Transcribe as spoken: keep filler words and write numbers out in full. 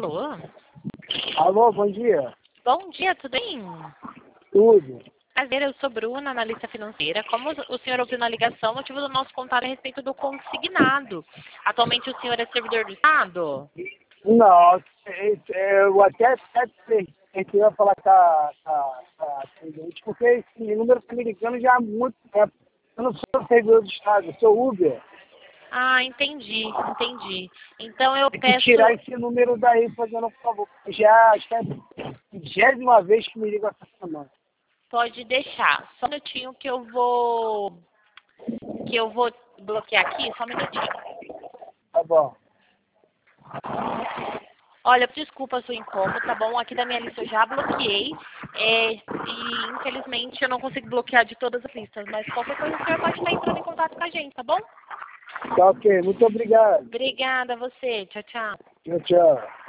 Alô? Alô, bom dia. Bom dia, tudo bem? Tudo. Prazer, eu sou Bruna, analista financeira. Como o senhor ouviu na ligação, o motivo do nosso contato é a respeito do consignado. Atualmente o senhor é servidor do Estado? Não, é, é, eu até, até pensei ia falar com a, com a, com a atendente, porque esse número está me ligando já há muito tempo. Eu não sou servidor do Estado, eu sou Uber. Ah, entendi, entendi. Então eu Tem que peço... tirar esse número daí, fazendo por favor. porque Já acho que é a vigésima vez que me liga essa semana. Pode deixar. Só um minutinho que eu vou... Que eu vou bloquear aqui, só um minutinho. Tá bom. Olha, desculpa o seu incômodo, tá bom? Aqui da minha lista eu já bloqueei. É, e infelizmente eu não consigo bloquear de todas as listas, mas qualquer coisa o senhor pode estar entrando em contato com a gente, tá bom? Tá ok, muito obrigado. Obrigada a você. Tchau, tchau. Tchau, tchau.